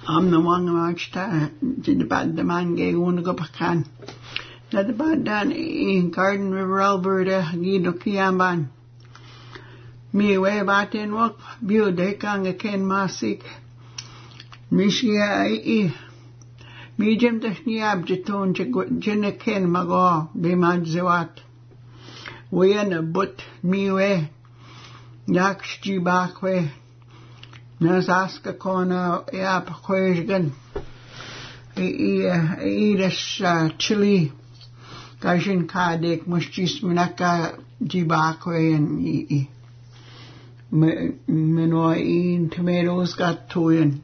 am na wang machta the bad the man gay one go pakan na the bad dan in Garden River Alberta gido kiamban mi we baten wak bio de kang ken masik mishia mi jem tashni abjeton jene ken mago be madzewat we na but mi we yakshji bakwe Nazaska kona yap kwejgan iras chili kashin kadek mushis minaka jibakwe and menoin tomatoes got toyin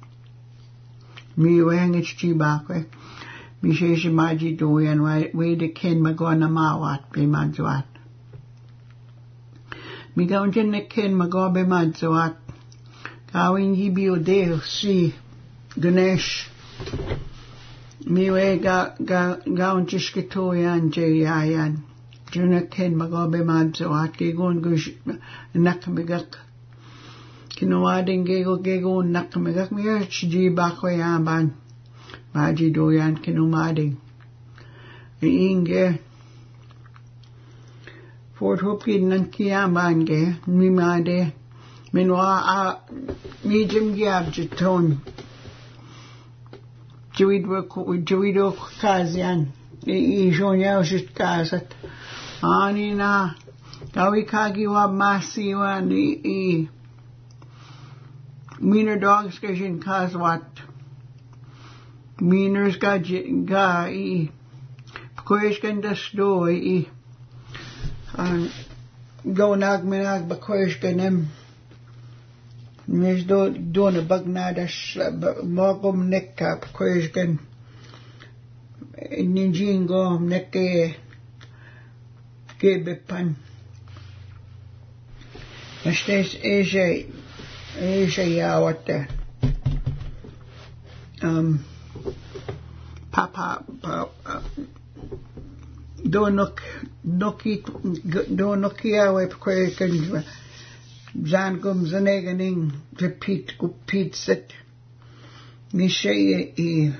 mi wang it's jibakwe mi shesh maji doyan we de ken magona mawat be madzwat mi gaunjen ne ken mago be madzwat Gawin yibio deo si Ganesh miwe gaun jishkitoyan jayayan juna ken magobe madzo atke gon gush nakmigak kinowading gego nakmigak miya chiji bakwayan ban maji doyan kinomading inge Fort Hope nan kiyaman ge mimade Minwa medium gab jeton Juido kazian Jonya just kazat Anina Gawi kagi wa masiwa ni Meaner dogs gashin kazwat Meaners ga Pkoish gandas do Go nag minag bakoish ganem Mis doon bagnadas mogom nekka koesgen ninjingo nekke gebepan Estes Asia yawata papa donokia we koesgen Zan gum zaneganing repeat gu pitset mishe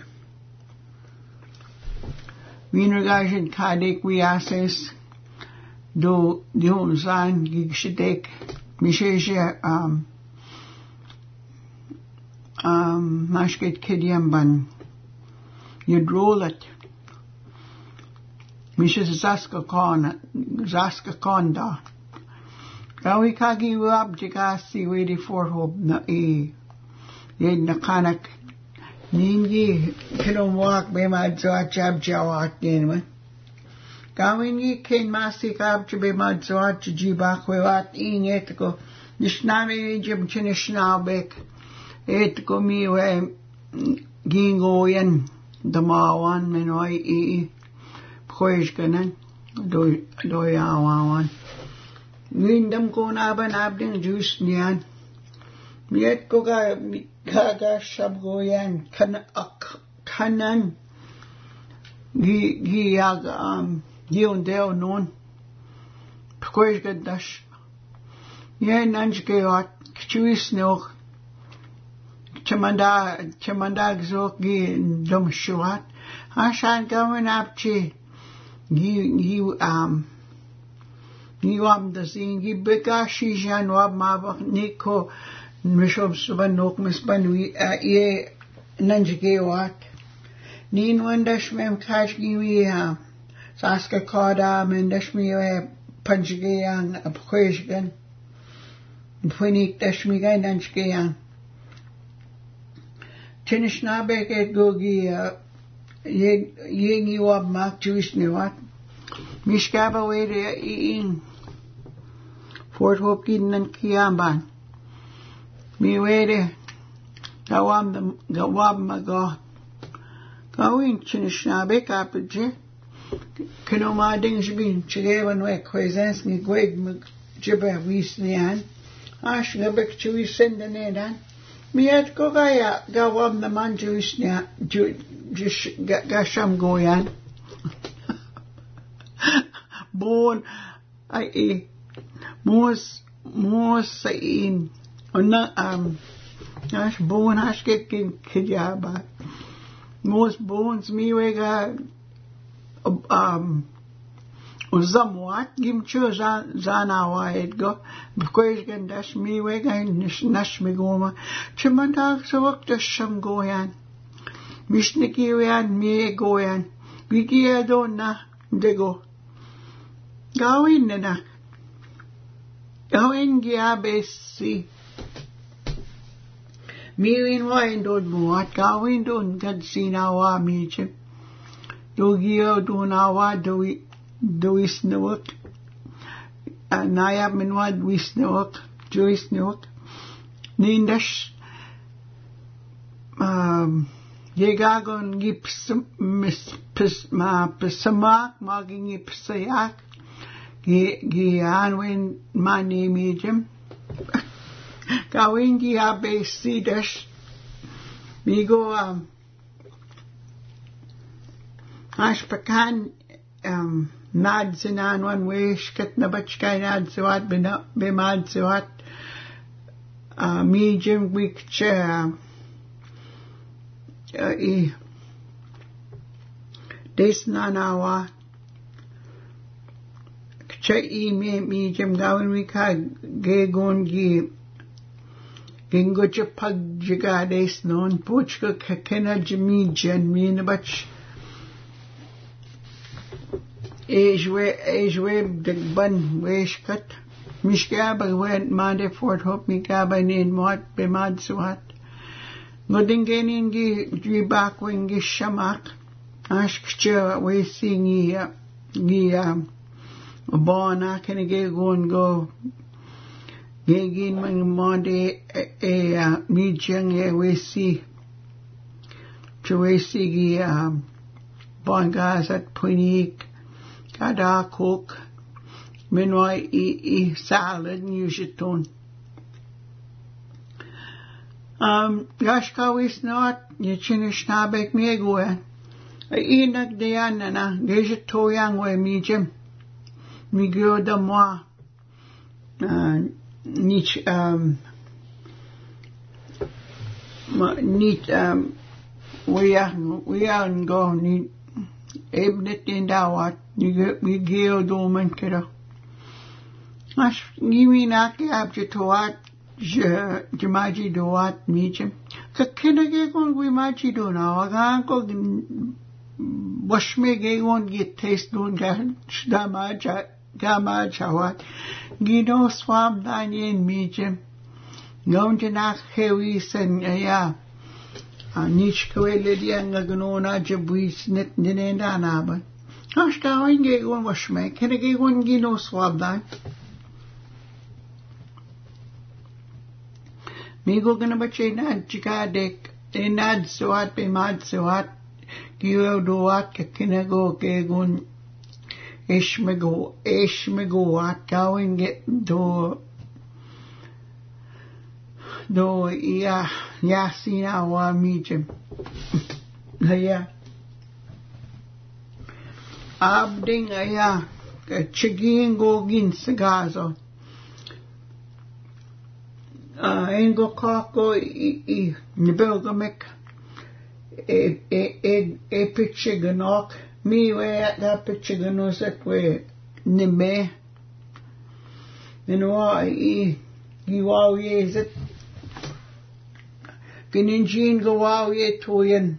Wiener gajen kadek wiases do zan gigshidek mishe mashket kidyamban yudrolet mishe zaska konda Gawi kagi wab jigasi wedi Fort Hope na yed na kanak ningi kilomwak be madzwat jab jawat dinman Gawin yi ken masik ab be madzwat jibakwe wat inget ko nishname jib chinishnabek et ko miwe gingoyen damawan menoi pkoishganan do yawawan Windam ko naban abding juice niyan. Miyet ko ga shabgo yan kanan giyag giyon deo non. Pkoish gadash. Yan nanjkeyot kchuis neok. Chamandag zok gi dom shuat. Ashan gawin abchi Niwam da singi bekashi jan wab mabak niko mishob suban nok misbanwi ye nanjike wat nin wandash mem kashgi wi saska koda mendash mi panjige yang apkoishgan phonik dashmi ga nanjike yang chinishna beket gogi ye wab mak juice ni wat mishkaba wede in Fort Hope nan kiamban mi wede gawab mago gawin chinishnabe kapje kino mading jbin chigevan we kwezens ni gweg jiba wisnian ash gabek chui sendanedan miat ko gaya gawab na man juisnya gasham goyan born mos sain ona Ash bone ash ke kijaba. Most bones mi wega uzamwat gimchu zanawa edgo because gen dash mi wega nash mi goma chimantak sawak dasham goyan mishniki yan mi goyan wiki adona dego gawin na gawin giabesi miwin wain dod muat gawin don gad sinawa michim Dogio donawa dois nuok nayab minwad wis nuok jois nuok nindash yegagon gips ma pesamak maging ipsayak gianwin mani mijim gawin giabesi dash migo Ash pekan nad sinan wan wish kat na bachkay nad siwat bimad siwat mijim wik cha des nanawa cha mijim gawin wika gegon gingo cha pag jiga des non puchka kakena jimijan min bach Ejwe digban weshkat mishka bagwen mande Fort Hope mika banin mot bemad suat ngodingen gi bakwing shamak ashkcha we singi bona kenege go gegin mang mande mijang we si chwe gi bongas at punik Kada cook, minwai salad nushiton. Gashka wis not, yechinish nabek megoe. Inak deyanana, gejito yang we mijim. Migyo da moi. Nich, we are go, need, ebnet in dawat. We geo domen kira. Ash nimi na ke abjitoat jamaji doat mijim. Kakina ge kon we maji do na wagan ko wash me ge kon get taste don ga gama chawat. Gino swam danien mijim. Gaun na hewi sen ya. Nich kwele dianga gnona jabwis net dinenda naba. Ash gawin gegon wash me kene gegon gino swab dan migo gana bache nad chika dek nad swat pe mad swat giyo doat ke kene go gegon ish me go wat gawin get do ya sina wa mijim ya abding aya chigin go gin sagazo engo kako nibelgamek pichiganok mi we da pichiganosek we nime nwa giwaw yezet gininjin gawaw ye toyen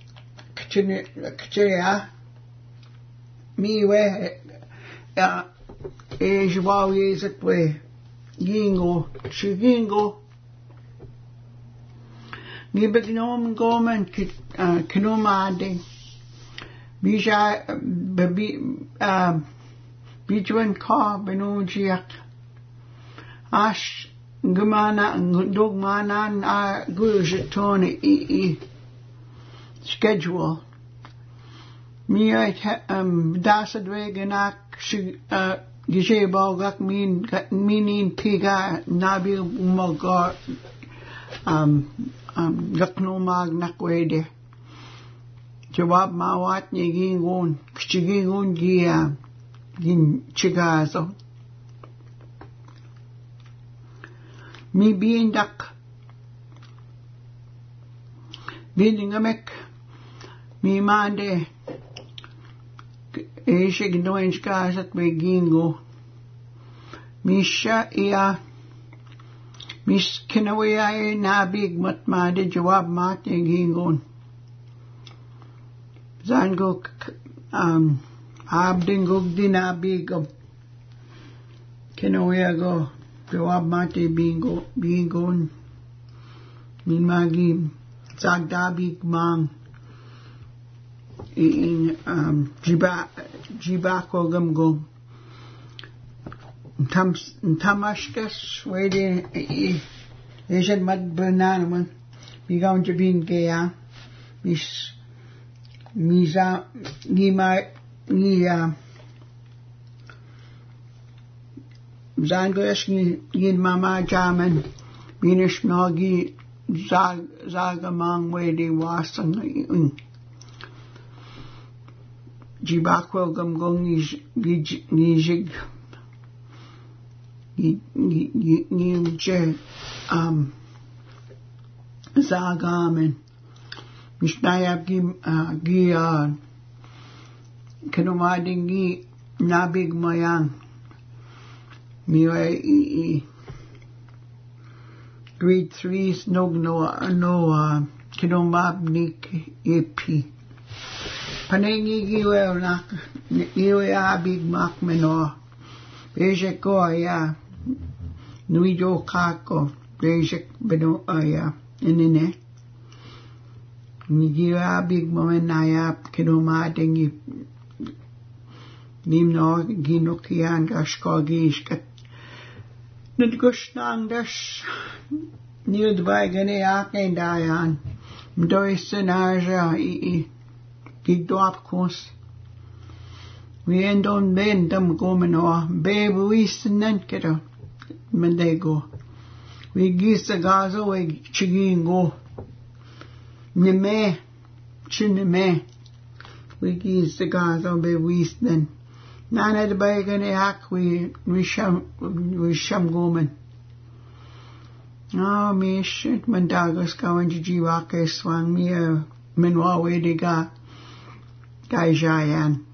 kchaya mi we jwaw yezet we gingo chigingo ni begnom gomen kinomade bija bijwen ka benujiak ash gumana dogmana na gujetone schedule mi dasadwe genak gije bogak minin piga nabi umagar gakno mag nakwede jawab mawat nigingon kchigingon gia gin chigazo mi bindak Bindingamek. Mi mande. Eishig doinch kazat we gingo. Misha ia. Mis kinawaya nabig matmade jawab mat gingon. Zango abding gugdi nabig of kinawaya go. Jawab mate bingon. Min magi zagdabig mang. In jibako gamgong. Tamashkas wede Asian mad banana bigaun jabin gaya mis miza ni zangosh ni yin mama jaman minish nagi zagamang wede wasan jibako gamgong ni jig Nije zagamen mishnayab gi kenomading gi nabig mayang miwe grade 3 snog no kenomabnik epi panengi giwe nak iwe abig mak meno Bejek ko ya nuijo kako bejek beno ya inene nigira big moment naya kinoma dengi nimno ginokian gashkogish kat nidgushnang dash nildwaigene ake dayan mdoisenaja gigdwap kos We end on ben dam gomen babe we sinnen kero mendego. We gis a gazo we chigingo. Nime chinime. We gis a gazo babe we sinnen. Nana de bagane hak we sham gomen. Oh me shit mandagos kawan jiwake swang me menwa we de ga jayan.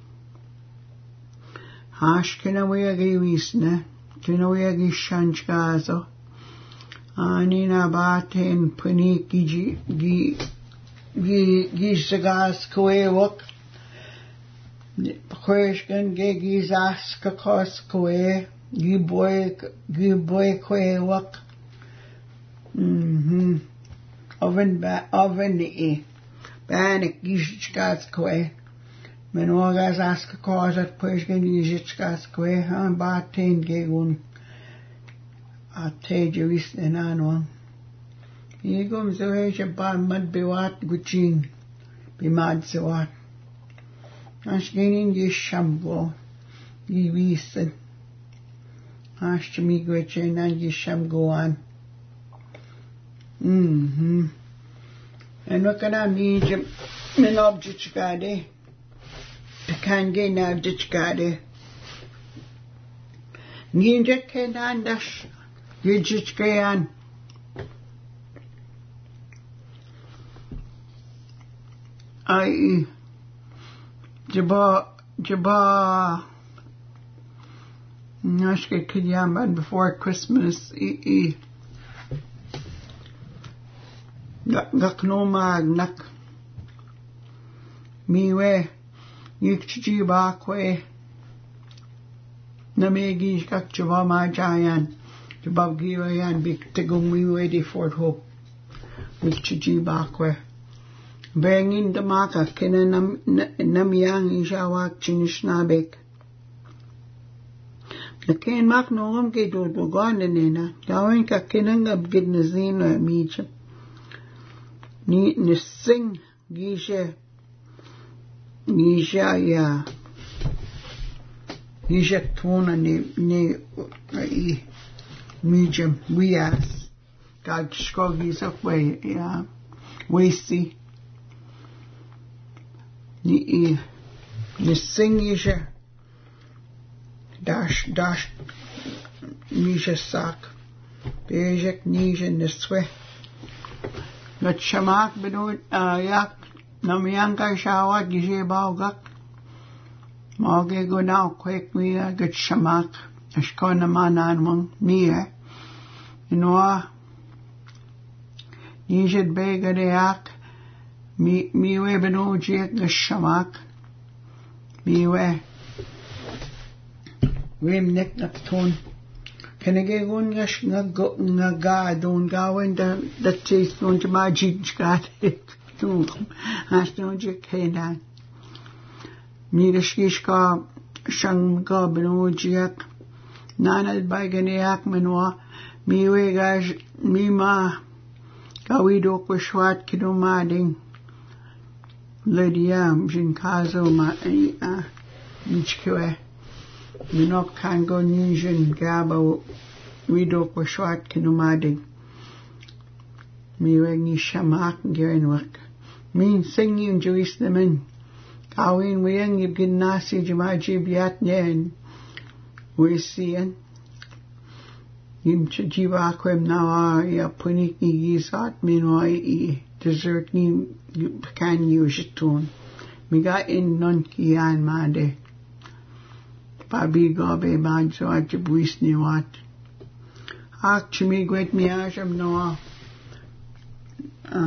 Hash kinawaya wisne, kinawaya gishanch gazo. Anina baten puni gi sagas koe wok. Kweshkan ge gizas kakos koe, gi boy koe wok. Oven ni banik gishkas koe. Men ogas ask cause at Pushkin Yizitskas Kwe, and Batain Gagun at Tajuis and Anwan. He comes away to ban mud be what guchin, be mad so what. Ashkin ye shamgo, ye weasen. Ash to me gwichin and ye sham go on. And look at I need you, men objects gade. Kange na ditchkade. Ninja kenan dash. Yijitkayan. Jaba. Nashke Kidyaman before Christmas. Gaknomag nak. Miwe. Yikchi bakwe namegi kak chava ma jayan jabab giwayan big tegum we ready for hope yikchi bakwe bangin the maka kenan namyang ishawak chinishnabek the ken mak no ke do ganena gawin ka kenan gab gidnazino micha ni nising gishe Nisha ya tuna ni mijam wias gag skogis up way ya wasty ni singisha dash nisha sak bejek nisha niswe gat shamak benut yak namyang kai shawat gishe baugak Mage go now quick mia gat shamak ashkona manan mong mia inwa Nijed begadeak miwe beno jek shamak miwe wem nek nakton kenege gun gash naga don gawen da taste on to my gat tu aston je kenan mirishkishka shanga beno jek nanal begadeak menwa miwe gash mima Gawido kwashwat kidomading Lydia mjinkazo ma michkwe minok kango ninjin gaba wido kwashwat kidomading miwe ni shamak gerinwak min singing juis naman kawin wiyang ibgin nasi jimaji biat nyen wisiyan Yim chijiva kwem nawa ya punik ni yisat minwa I dessert ni pekan yushtun. Miga in non kiyan made. Pabi gobe manso at jibuis ni wat. Ak chimi gwet mi asham noa.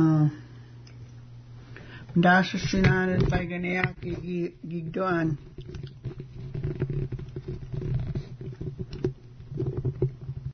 Dasa sinanan paganayak gigdoan.